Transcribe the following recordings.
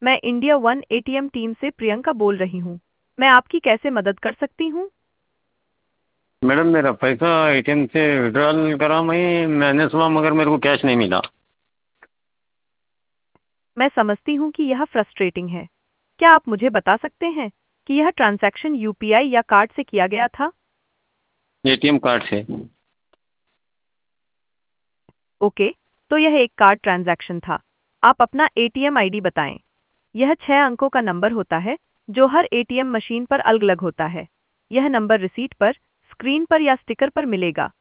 मैं India one ATM team से प्रियंका बोल रही हूँ। मैं आपकी कैसे मदद कर सकती हूँ? मैडम मेरा पैसा एटीएम से विड्रॉल करा मैंने सुना मगर मेरे को कैश नहीं मिला। मैं समझती हूँ कि यह फ्रस्ट्रेटिंग है। क्या आप मुझे बता सकते हैं कि यह ट्रांजैक्शन यूपीआई या कार्ड से किया गया था? एटीएम कार्ड से। ओके, तो यह एक कार्ड ट्रांजैक्शन था। आप अपना एटीएम आईडी बताएं। यह 6 अंकों का नंबर होता है जो हर एटीएम मशीन पर अलग-अलग होता है। यह नंबर रिसीट पर, स्क्रीन पर या स्टिकर पर मिलेगा।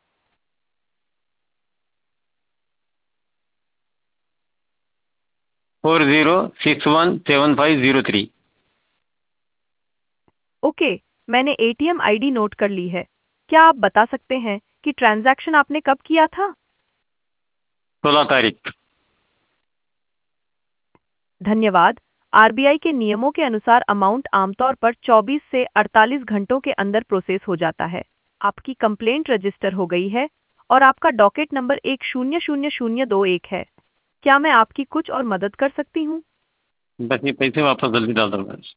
40617503। ओके, मैंने एटीएम आईडी नोट कर ली है। क्या आप बता सकते हैं कि ट्रांजैक्शन आपने कब किया था? 16 तारीख। धन्यवाद। आरबीआई के नियमों के अनुसार अमाउंट आमतौर पर 24 से 48 घंटों के अंदर प्रोसेस हो जाता है। आपकी कंप्लेंट रजिस्टर हो गई है और आपका डॉकेट नंबर 100021 है। क्या मैं आपकी कुछ और मदद कर सकती हूँ? बस ये पैसे वापस जल्दी डाल दो बस।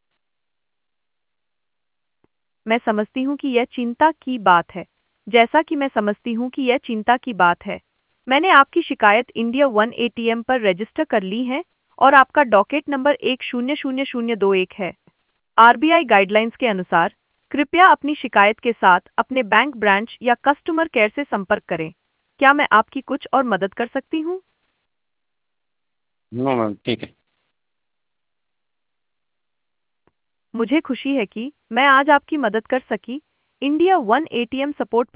मैं समझती हूँ कि यह चिंता की बात है। जैसा कि मैं समझती हूँ कि यह चिंता की बात है, मैंने आपकी शिकायत इंडिया वन एटीएम पर रजिस्टर कर ली है और आपका डॉकेट नंबर 100021 है। आरबीआई गाइडलाइंस के अनुसार कृपया अपनी शिकायत के साथ अपने बैंक ब्रांच या कस्टमर केयर से संपर्क करें। क्या मैं आपकी कुछ और मदद कर सकती हूँ? नो मैम, ठीक है। मुझे खुशी है कि मैं आज आपकी मदद कर सकी। India one ATM support